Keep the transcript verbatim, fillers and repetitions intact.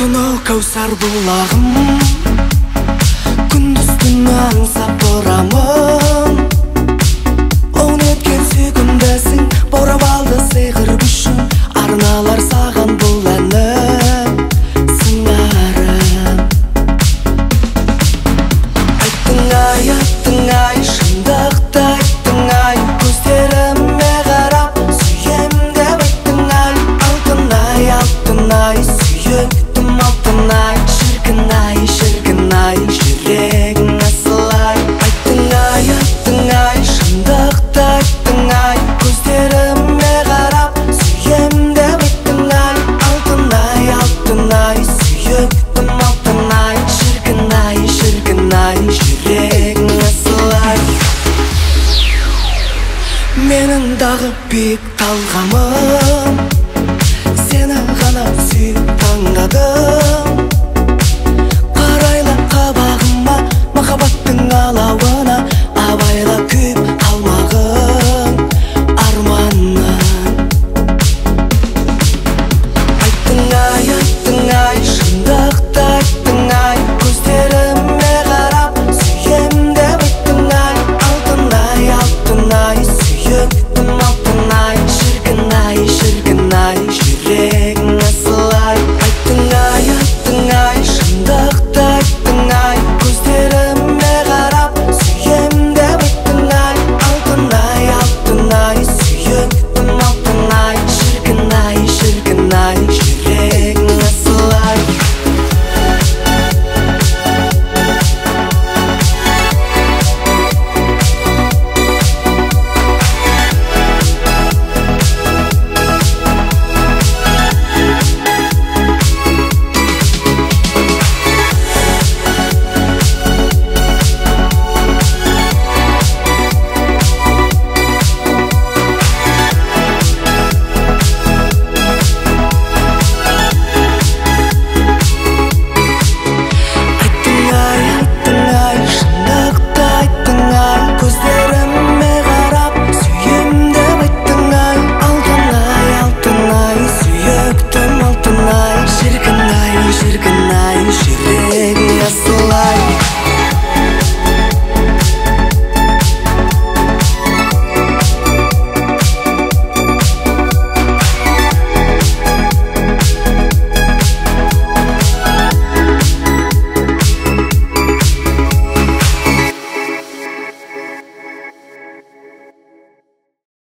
Tunov Kawsar bulağım, күндіз-түн аңсап тұрамын. Он өткен сүйкімдісің, баурап алды сиқыр күшің. Арналар саған бұл әнім, сыңарым. Айттың ай, айттың ай, шындықты айттың ай. Көздеріме қарап, сүйем деп айттың ай. Алтын ай, алтын ай, сүйіктім алтын ай. Шіркін ай, шіркін ай, жүрегің асыл ай. Айттың ай, айттың ай, шындықты айттың ай. Көздеріме қарап, сүйем деп айттың ай. Алтын ай, алтын ай, сүйіктім алтын ай. Шіркін ай, шіркін ай, жүрегің асыл ай. Менің дағы биік талғамым, сені ғана сүйіп таңдадым.